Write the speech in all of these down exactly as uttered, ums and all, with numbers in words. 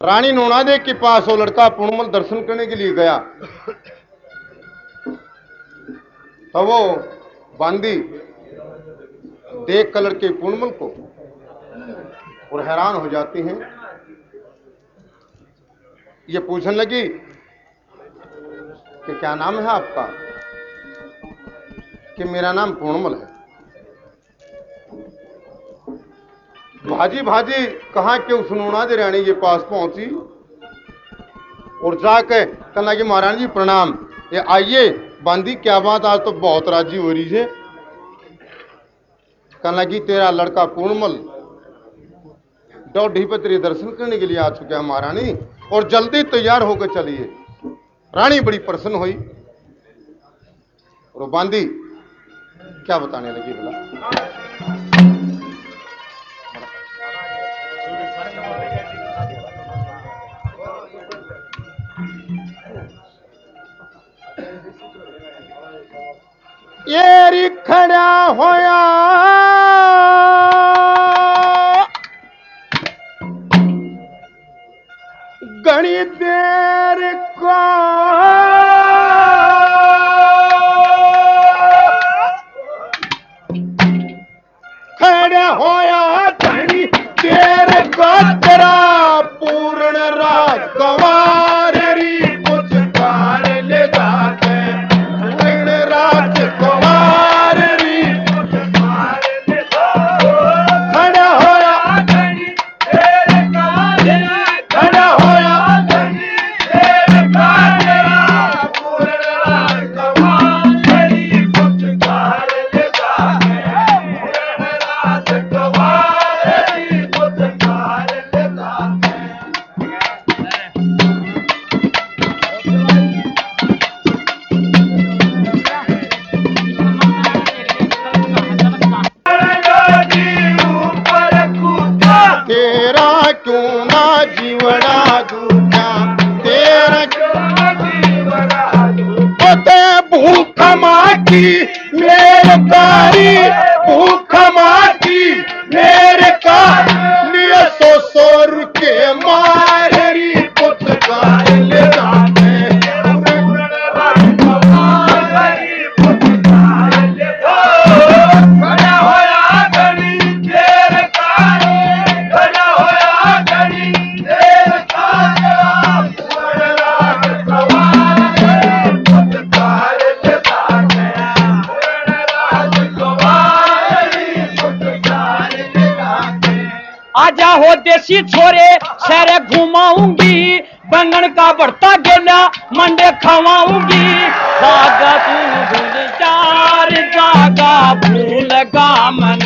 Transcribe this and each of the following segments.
रानी नोनादे के पास वो लड़का पूर्णमल दर्शन करने के लिए गया तो वो बांदी देख कर लड़के पूर्णमल को और हैरान हो जाती हैं। ये पूछने लगी कि क्या नाम है आपका? कि मेरा नाम पूर्णमल है। भाजी भाजी कहा कि उस नोनादे रानी के पास पहुंची और जाके कहने लगी महारानी जी प्रणाम, ये आइए बांदी क्या बात, आज तो बहुत राजी हो रही है। कहने लगी तेरा लड़का पूर्णमल डौढ़ी पे तेरे दर्शन करने के लिए आ चुका है महारानी, और जल्दी तैयार होकर चलिए। रानी बड़ी प्रसन्न हुई और बांदी क्या बताने लगी बोला, ये खड़ा होया घनी देर को खड़ा होया घनी देर को तेरा पूर्ण राजकुमार री कुछ कार ले जाते पूर्ण राजकुमार री कुछ कार ले खड़ा होया घनी देर का खड़ा होया घनी देर का तेरा पूर्ण राजकुमार री कुछ कार ले जाते पूर्ण राजकुमार री कुछ कार ले जाते। तेरा क्यों ना जीवड़ा दूजा, तेरा क्यों ना जीवड़ा दूजा, ते भूख माटी मेरे कारी भूख माटी मेरे कारी सौ सौ रुपये मारी कुछ कार ले जाते आजा हो देसी छोरे शहर घुमाऊंगी, बैंगन का बढ़ता गेला मंडे खवाऊंगी। जागा तू भूल यार जागा भूलगा मन,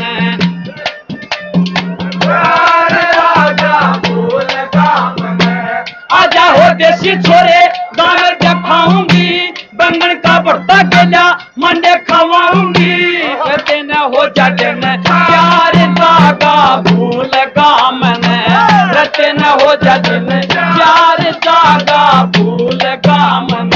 आजा हो देसी छोरे दाल खाऊंगी, बैंगन का बढ़ता गेला मंडे खवाऊंगी। कहते न हो जाते न प्यार जागा भूलगा मन, रहते न हो जाते न प्यार जागा भूलगा मन।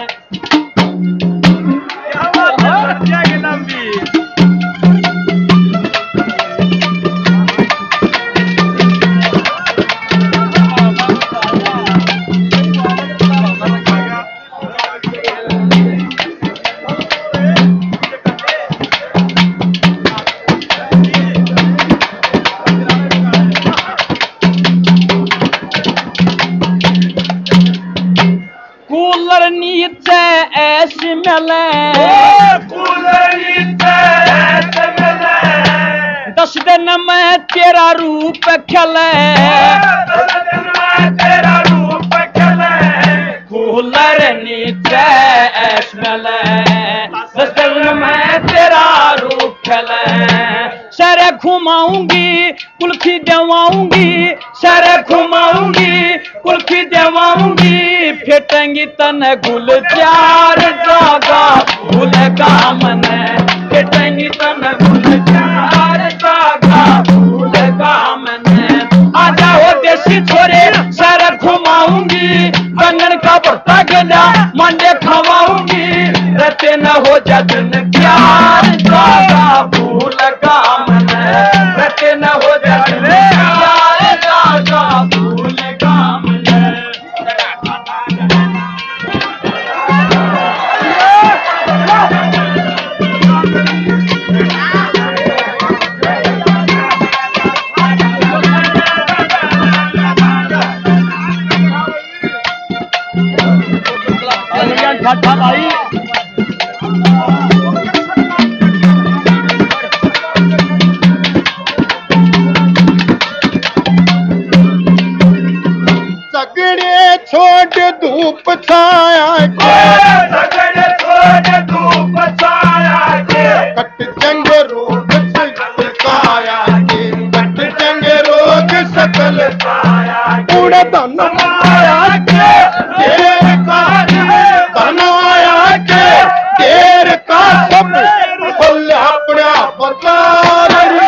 कूलर नीचे ऐसे मिले, कूलर नीचे ऐसे मिले, दस दिन में तेरा रूप खिले, दस दिन में तेरा रूप खिले। कूलर नीचे ऐसे मिले, दस दिन में तेरा रूप खिले। शहर घुमाऊंगी कुल्फी देवाऊंगी, शहर घुमाऊंगी कुल्फी देवाऊंगी। फेटेंगी तन गुल चार जागा भूलगा मन, फेटेंगी तन गुल चार जागा भूलगा मन। आजा हो देसी छोरे शहर घुमाऊंगी, बैंगन का बढ़ता गेला मंडे खवाऊंगी। रहते न हो जजन प्यार जागा भूलगा मन, रहते न हो जजन प्यार जागा भूलगा मन। बात था भाई। सगड़े छोड़ धूप छाया के, सगड़े छोड़ धूप छाया के, कट जंग रोग सकल काया के, कट जंग रोग सकल छाया के, उड़ धन माया के देर का, धन माया के देर का सब फल अपना बता रही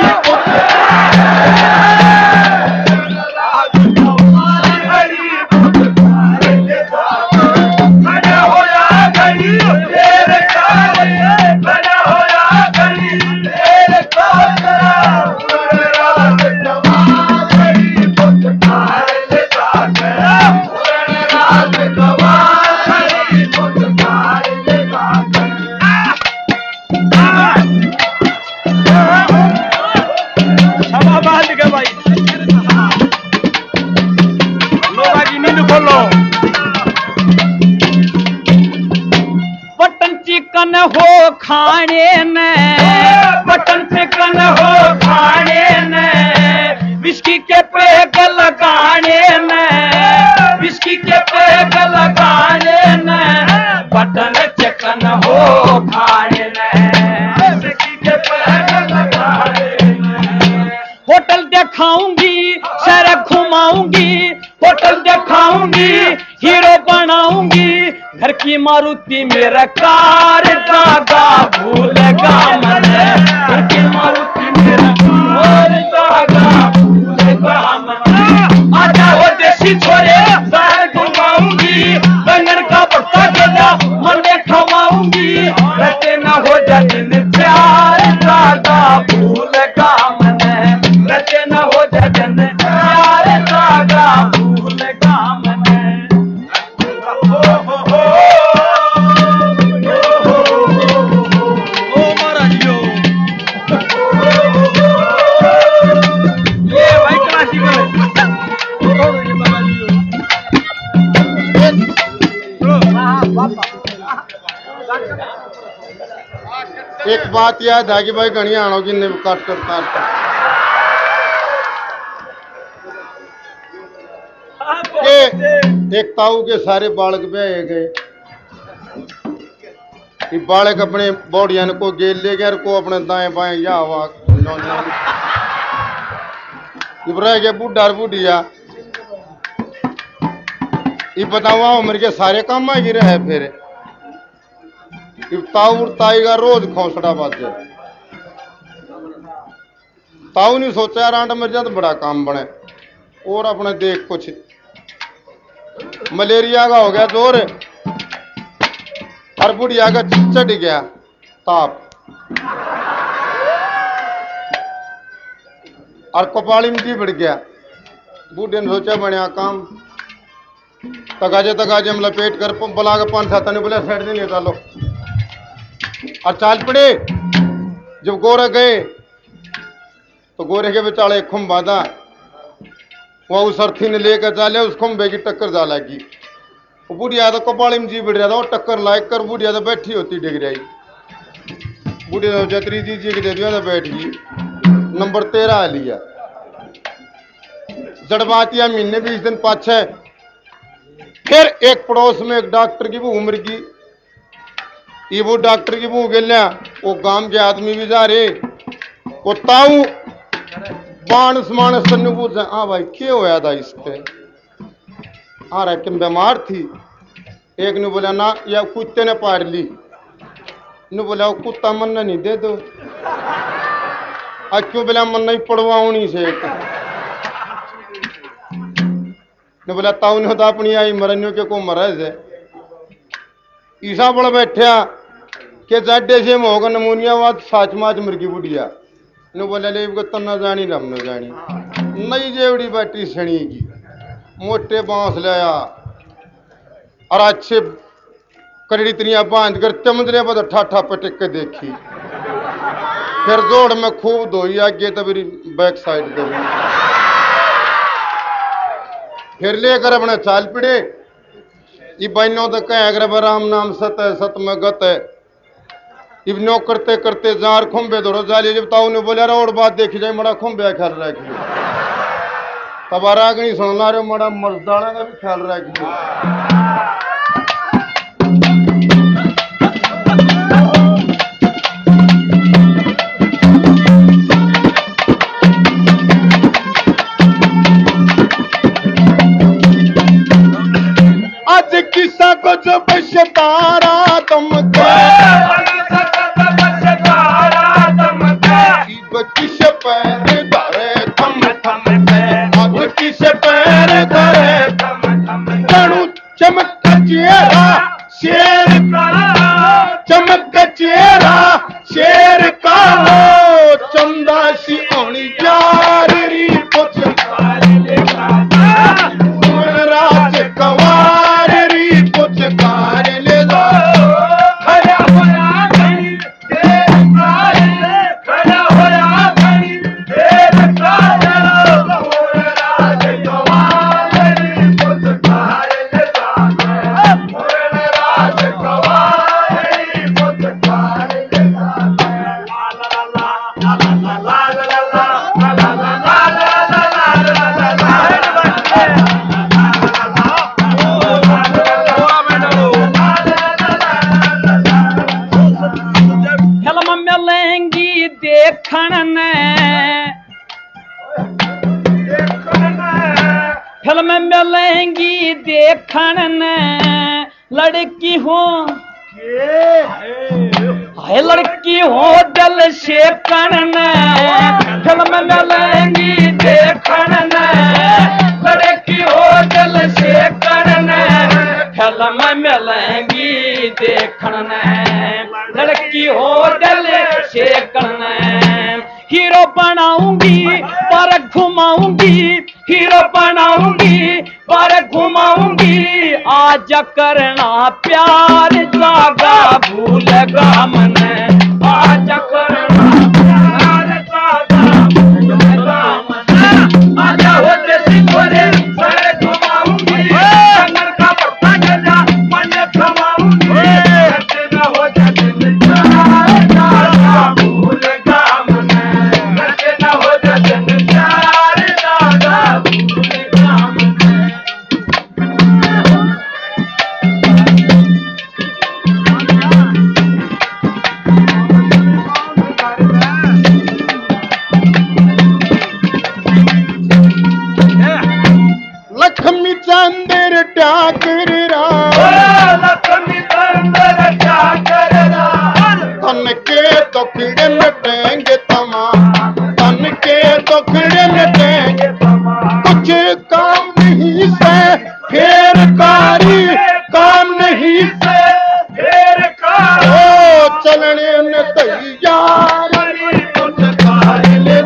बना होया गली तेरे काले, बना होया गली तेरे काले, रात गली पुत काले जाके, रात गली पुत काले जाके। अब आवाज के भाई लोगा की नींद खोलो। बटन चिकन हो खाने ने, बटन चिकन हो खाने ने, विस्की के पेग लगाने ने, विस्की के पेग लगाने ने, बटन चिकन हो खाने ने, विस्की के पेग लगाने ने। होटल दिखाऊंगी, शहर घुमाऊंगी, होटल दिखाऊंगी, हीरो बनाऊंगी, घर की मारुति मेरा कार दादा भूलेगा मन, घर की मारुति मेरा कार दादा भूलेगा मन। आजा वो देसी छोरे शहर घुमाऊंगी, बैंगन का भरता गेला मन खवाऊंगी, रहते ना हो जाए प्यार दादा भूलेगा मन, रहते ना हो जाए प्यार दादा भूलेगा मन। ओ महाराजियो ये भाई क्लासिकल है। ये महाराजियो एक बात याद है कि भाई गणिया आनो की ने काट कर काट के एक ताऊ के सारे बालक ब्याहे गए, ये बालक अपने बॉडियन को गेल ले गया, को अपने दाएं बाएं या हवा रह गया बूढ़ा बूढ़िया। ये बतावा उम्र के सारे काम आ गिरे है। फिर ताऊ ताई का रोज खौसड़ा बाजे, ताऊ ने सोचा यार आंटा मर जा तो बड़ा काम बने, और अपने देख कुछ मलेरिया का हो गया जोर, और बुढ़िया का चढ़ गया ताप, और कपाली में जी बढ़ गया। बूढ़े ने सोचा बढ़िया काम, तगाजे तगाजे हम लपेट कर बुला के पान छाता ने बोला सेट नहीं लेता लो, और चाल पड़े। जब गोरे गए तो गोरे के बेचारे एक खुम बांधा, वह उस अर्थी ने लेकर चाले, उस खुम्बे की टक्कर जा लगी। वो बुढ़िया तो कपाली में जी बिड़ रहा था, और टक्कर लायक कर बुढ़िया तो बैठी होती डिग रही। बुढ़िया तो चतरी जी जी के दे दिया तो बैठ गई, नंबर तेरह लिया। जड़बातिया महीने बीस दिन पाछे फिर एक पड़ोस में एक डॉक्टर की वो उम्र की, ये वो डॉक्टर की वो गया, वो गांव के आदमी भी जा रहे, वो ताऊ बाणस मानस सन्नु पूछ, हाँ भाई क्या होया था इसके, आ रहा कि बीमार थी। एक ने बोला ना या कुत्ते ने पार ली, ने बोला वो कुत्ता मन नहीं दे दो, आज क्यों बोला मन नहीं पड़वाऊनी से, ने बोला ताऊ ने होता अपनी आई मरनियों के को मरज है। ईसा बड़ा बैठा के जाडे से होगा नमूनिया वाद साच माच मुर्गी बुढ़िया, ने बोला ले तो न जानी रम न जानी, नई जेवड़ी बैठी सनी की, मोटे बांस लाया और अच्छे करड़ी तरिया बांध कर चमदरे पर ठाठा पटक के देखी, फिर जोड़ में खूब धोई आगे तो मेरी बैक साइड दे, फिर लेकर अपने चाल पड़े। ये बहनों तो कह अगर राम नाम सत है सत में गत है। इब नो करते करते जार खुम्बे दौड़ो जालिए जब ताऊ ने बोला और बात देखी जाए मड़ा खुम्बे ख्याल रखिए तब रागनी सुनना रे मड़ा मर्दाना का भी ख्याल रखिए। आज किसा को जो बशतारा तुम किस पैर धरे थम थम अब किस पैर धरे कणु चमक चेहरा शेर का चमक चेहरा शेर का हो चंदा सी ओणी यार री पुछ राज कवार री पुछ कार ले दो खड़ा होया गई देर काल खड़ा होया गई देर काल राज कवार री पुछ कार ले दो राज कवार री पुछ कार ले दो ला ला ला ला ला ला ला देखण फिल्म मिलेंगी देखण लड़की हो है लड़की हो दिल से कण फिल्म मिलेंगी देखण लड़की हो दिल से कण फिल्म मिलेंगी देखण लड़की हो दिल से कण हीरो बनाऊंगी पर घुमाऊंगी हीरो बनाऊंगी पर घुमाऊंगी आज करना प्यार जागा भूलगा मन आज करना प्यार जागा भूलगा मन आजा होते सिकोरे सर घुमाऊंगी संगर का पत्ता गजा मन घुमाऊंगी करते ना हो जाते जागा भूलगा मन करते ना हो जाते प्यार जागा भूलगा मन लक्ष्मी चंदर ठाकर लक्ष्मी चंदर ठाकर तन के दुखड़े मिटेंगे तमाम तन के दुखड़े मिटेंगे कुछ काम नहीं से फेर कारी काम नहीं से फेर कारी ओ चलने न तैयार कुछ कार ले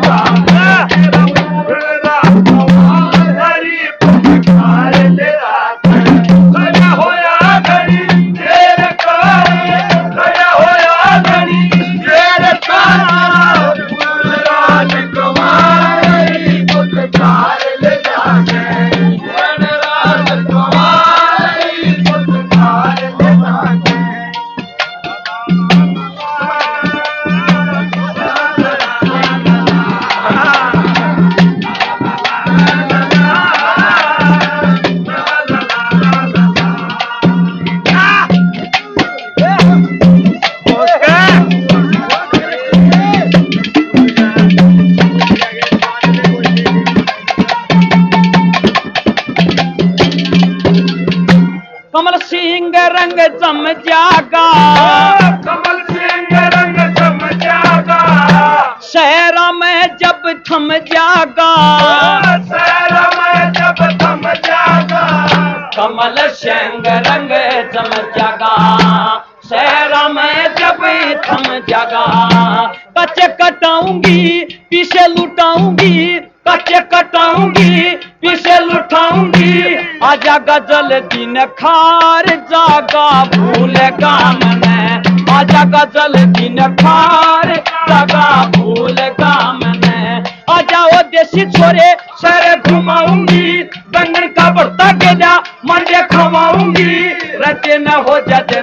कमल सिंह रंग जम जागा कमल सिंह रंग जम जागा शहरा में जब थम जागा शहरा में जब थम जागा कमल सिंह रंग जम जागा शहरा में जब थम जागा कच्चे कटाऊंगी पीछे लुटाऊंगी कच्चे कटाऊंगी पीछे लुटाऊंगी आजा गजल दिन खार जागा भूलेगा मन आजा गजल दिन खार जागा भूलेगा मन आजा वो देसी छोरे शहर घुमाऊंगी बैंगन का भरता गेला मंडे खवाऊंगी दिन हो जाते